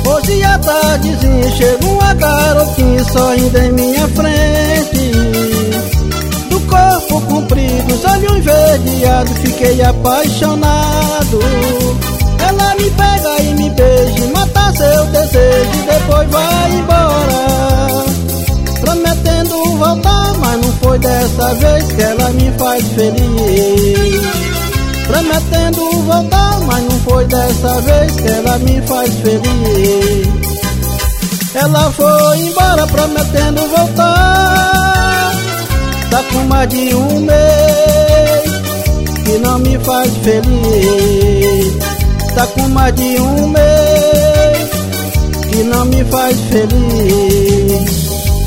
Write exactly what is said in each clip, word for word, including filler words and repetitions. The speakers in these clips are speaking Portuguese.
Hoje à tardezinha chega uma garotinha sorrindo em minha frente. Do corpo comprido, os olhos enverdeados, fiquei apaixonado. Ela me pega e me beija, mata seu desejo e depois vai embora, prometendo voltar, mas não foi dessa vez que ela me faz feliz. Prometendo voltar, mas não foi dessa vez que ela me faz feliz. Ela foi embora prometendo voltar, tá com mais de um mês que não me faz feliz. Tá com mais de um mês que não me faz feliz.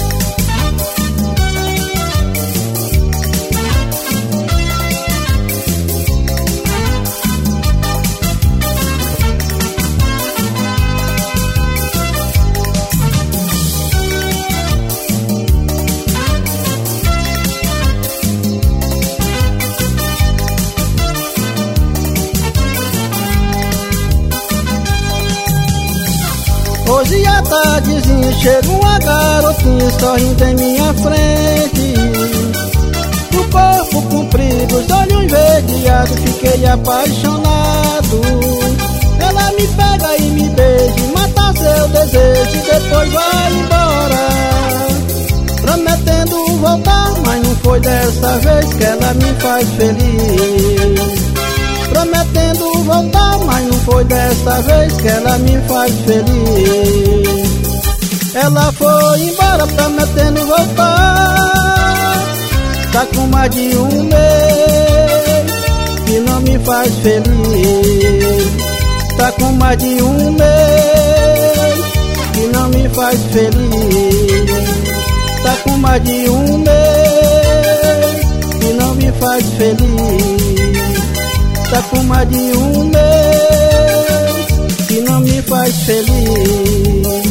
Hoje à tardezinha chega uma garotinha sorrindo em minha frente. Do corpo comprido, os olhos enverdeados, fiquei apaixonado. Ela me pega e me beija, mata seu desejo e depois vai embora, prometendo voltar, mas não foi dessa vez que ela me faz feliz. Prometendo voltar, mas não foi dessa vez que ela me faz feliz. Ela foi embora prometendo voltar, tá com mais de um mês que não me faz feliz. Tá com mais de um mês que não me faz feliz. Tá com mais de um mês que não me faz feliz. Tá com mais de um mês que não me faz feliz.